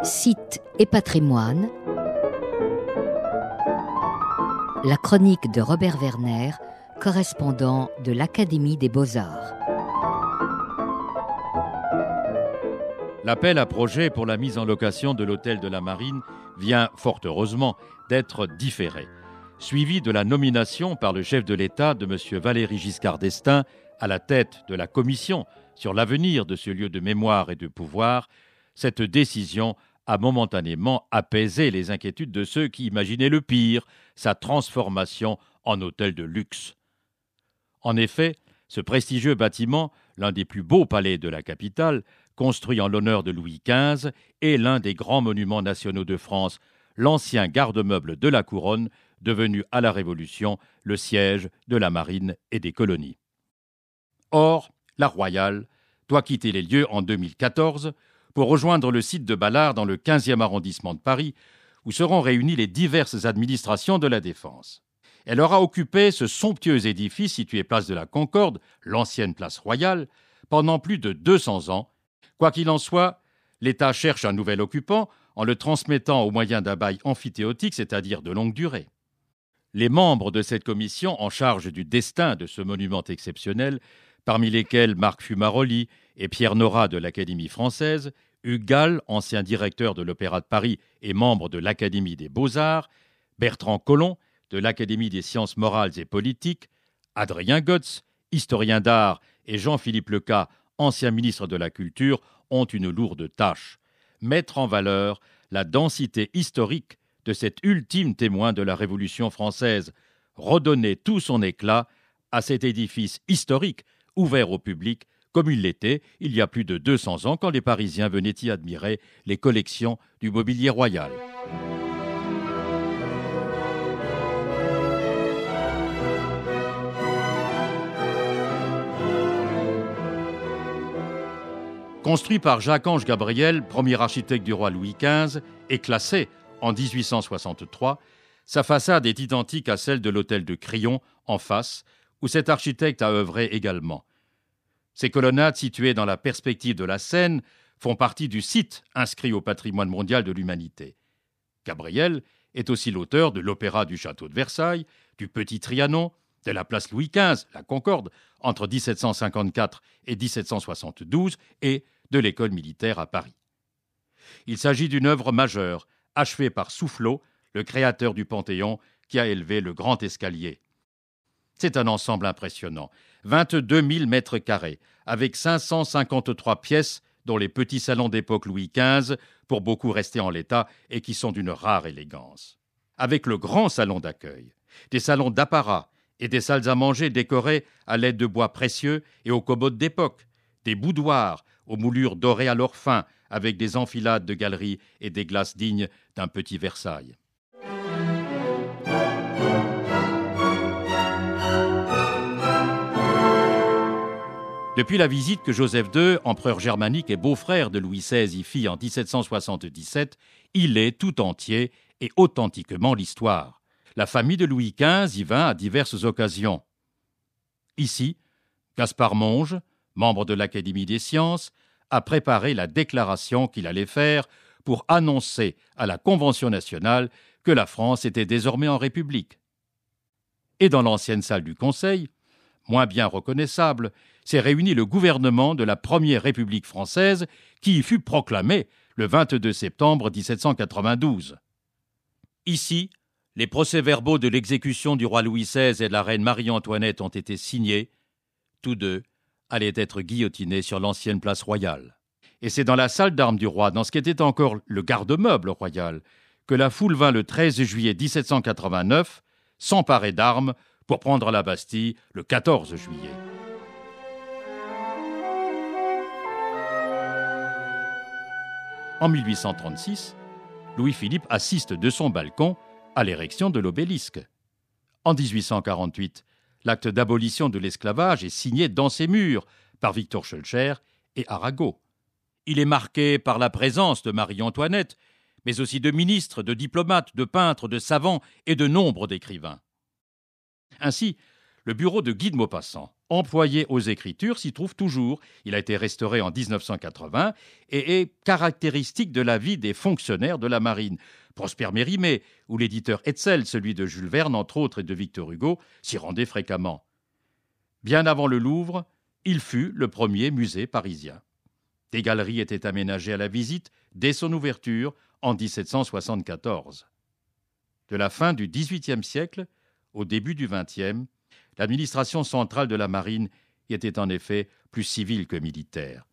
Sites et patrimoine, la chronique de Robert Werner, correspondant de l'Académie des Beaux-Arts. L'appel à projet pour la mise en location de l'hôtel de la Marine vient, fort heureusement, d'être différé, suivi de la nomination par le chef de l'État de M. Valéry Giscard d'Estaing à la tête de la commission sur l'avenir de ce lieu de mémoire et de pouvoir. Cette décision a momentanément apaisé les inquiétudes de ceux qui imaginaient le pire, sa transformation en hôtel de luxe. En effet, ce prestigieux bâtiment, l'un des plus beaux palais de la capitale, construit en l'honneur de Louis XV, est l'un des grands monuments nationaux de France, l'ancien garde-meuble de la couronne, devenu à la Révolution le siège de la marine et des colonies. Or, la Royale doit quitter les lieux en 2014 pour rejoindre le site de Ballard dans le 15e arrondissement de Paris, où seront réunies les diverses administrations de la Défense. Elle aura occupé ce somptueux édifice situé place de la Concorde, l'ancienne place Royale, pendant plus de 200 ans. Quoi qu'il en soit, l'État cherche un nouvel occupant en le transmettant au moyen d'un bail amphithéotique, c'est-à-dire de longue durée. Les membres de cette commission en charge du destin de ce monument exceptionnel, parmi lesquels Marc Fumaroli et Pierre Nora de l'Académie française, Hugues Gall, ancien directeur de l'Opéra de Paris et membre de l'Académie des Beaux-Arts, Bertrand Collomb de l'Académie des sciences morales et politiques, Adrien Gotz, historien d'art, et Jean-Philippe Lecat, ancien ministre de la Culture, ont une lourde tâche: mettre en valeur la densité historique de cet ultime témoin de la Révolution française, redonner tout son éclat à cet édifice historique ouvert au public, comme il l'était il y a plus de 200 ans quand les Parisiens venaient y admirer les collections du mobilier royal. Construit par Jacques-Ange Gabriel, premier architecte du roi Louis XV, et classé en 1863, sa façade est identique à celle de l'hôtel de Crillon, en face, où cet architecte a œuvré également. Ces colonnades, situées dans la perspective de la Seine, font partie du site inscrit au patrimoine mondial de l'humanité. Gabriel est aussi l'auteur de l'Opéra du château de Versailles, du Petit Trianon, de la place Louis XV, la Concorde, entre 1754 et 1772, et de l'École militaire à Paris. Il s'agit d'une œuvre majeure, achevée par Soufflot, le créateur du Panthéon, qui a élevé le grand escalier. C'est un ensemble impressionnant, 22 000 mètres carrés, avec 553 pièces, dont les petits salons d'époque Louis XV, pour beaucoup restés en l'état et qui sont d'une rare élégance. Avec le grand salon d'accueil, des salons d'apparat et des salles à manger décorées à l'aide de bois précieux et aux commodes d'époque, des boudoirs aux moulures dorées à leur fin, avec des enfilades de galeries et des glaces dignes d'un petit Versailles. Depuis la visite que Joseph II, empereur germanique et beau-frère de Louis XVI, y fit en 1777, il est tout entier et authentiquement l'histoire. La famille de Louis XV y vint à diverses occasions. Ici, Gaspard Monge, membre de l'Académie des sciences, a préparé la déclaration qu'il allait faire pour annoncer à la Convention nationale que la France était désormais en République. Et dans l'ancienne salle du Conseil, moins bien reconnaissable, s'est réuni le gouvernement de la Première République française qui y fut proclamé le 22 septembre 1792. Ici, les procès-verbaux de l'exécution du roi Louis XVI et de la reine Marie-Antoinette ont été signés. Tous deux allaient être guillotinés sur l'ancienne place royale. Et c'est dans la salle d'armes du roi, dans ce qui était encore le garde-meuble royal, que la foule vint le 13 juillet 1789 s'emparer d'armes pour prendre la Bastille le 14 juillet. En 1836, Louis-Philippe assiste de son balcon à l'érection de l'obélisque. En 1848, l'acte d'abolition de l'esclavage est signé dans ses murs par Victor Schœlcher et Arago. Il est marqué par la présence de Marie-Antoinette, mais aussi de ministres, de diplomates, de peintres, de savants et de nombre d'écrivains. Ainsi, Le bureau de Guy de Maupassant, employé aux Écritures, s'y trouve toujours. Il a été restauré en 1980 et est caractéristique de la vie des fonctionnaires de la marine. Prosper Mérimée ou l'éditeur Hetzel, celui de Jules Verne entre autres et de Victor Hugo, s'y rendait fréquemment. Bien avant le Louvre, il fut le premier musée parisien. Des galeries étaient aménagées à la visite dès son ouverture en 1774. De la fin du XVIIIe siècle au début du XXe, l'administration centrale de la marine y était en effet plus civile que militaire.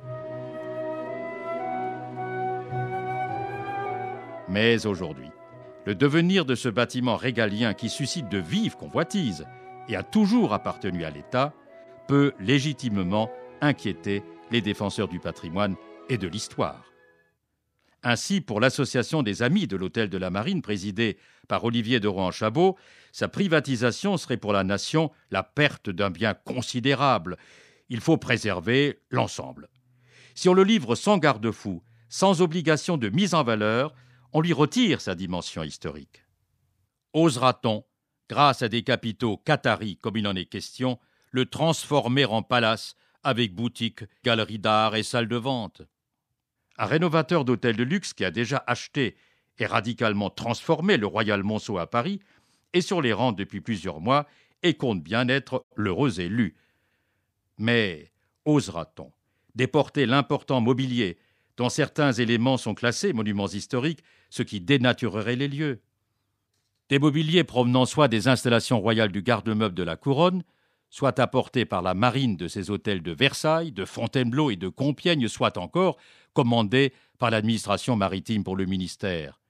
Mais aujourd'hui, le devenir de ce bâtiment régalien qui suscite de vives convoitises et a toujours appartenu à l'État peut légitimement inquiéter les défenseurs du patrimoine et de l'histoire. Ainsi, pour l'Association des Amis de l'Hôtel de la Marine, présidée par Olivier de Rohan-Chabot, sa privatisation serait pour la nation la perte d'un bien considérable. Il faut préserver l'ensemble. Si on le livre sans garde-fou, sans obligation de mise en valeur, on lui retire sa dimension historique. Osera-t-on, grâce à des capitaux qataris comme il en est question, le transformer en palace avec boutique, galerie d'art et salle de vente? Un rénovateur d'hôtels de luxe qui a déjà acheté et radicalement transformé le Royal Monceau à Paris est sur les rangs depuis plusieurs mois et compte bien être l'heureux élu. Mais osera-t-on déporter l'important mobilier dont certains éléments sont classés monuments historiques, ce qui dénaturerait les lieux? Des mobiliers provenant soit des installations royales du garde-meuble de la Couronne, soit apportés par la marine de ses hôtels de Versailles, de Fontainebleau et de Compiègne, soit encore commandés par l'administration maritime pour le ministère.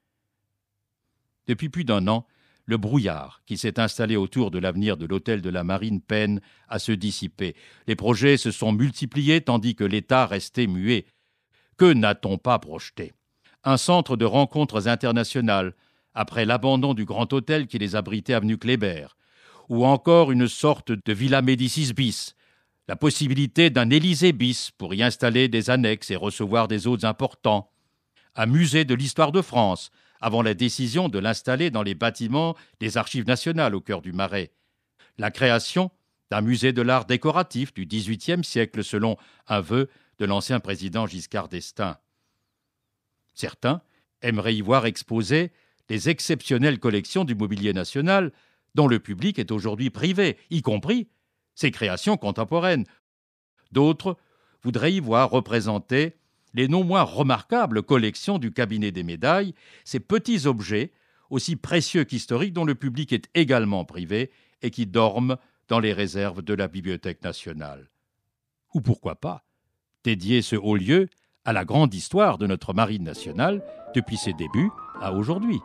Depuis plus d'un an, le brouillard qui s'est installé autour de l'avenir de l'hôtel de la Marine peine à se dissiper. Les projets se sont multipliés tandis que l'État restait muet. Que n'a-t-on pas projeté? Un centre de rencontres internationales, après l'abandon du grand hôtel qui les abritait avenue Kléber, ou encore une sorte de Villa Médicis bis, la possibilité d'un Élysée bis pour y installer des annexes et recevoir des hôtes importants, un musée de l'histoire de France, avant la décision de l'installer dans les bâtiments des Archives nationales au cœur du Marais, la création d'un musée de l'art décoratif du XVIIIe siècle selon un vœu de l'ancien président Giscard d'Estaing. Certains aimeraient y voir exposées les exceptionnelles collections du mobilier national dont le public est aujourd'hui privé, y compris ses créations contemporaines. D'autres voudraient y voir représentées les non moins remarquables collections du cabinet des médailles, ces petits objets aussi précieux qu'historiques dont le public est également privé et qui dorment dans les réserves de la Bibliothèque nationale. Ou pourquoi pas dédier ce haut lieu à la grande histoire de notre marine nationale depuis ses débuts à aujourd'hui.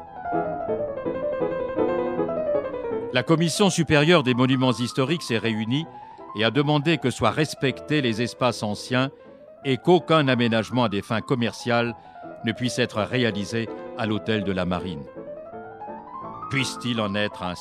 La Commission supérieure des monuments historiques s'est réunie et a demandé que soient respectés les espaces anciens et qu'aucun aménagement à des fins commerciales ne puisse être réalisé à l'hôtel de la Marine. Puisse-t-il en être ainsi ?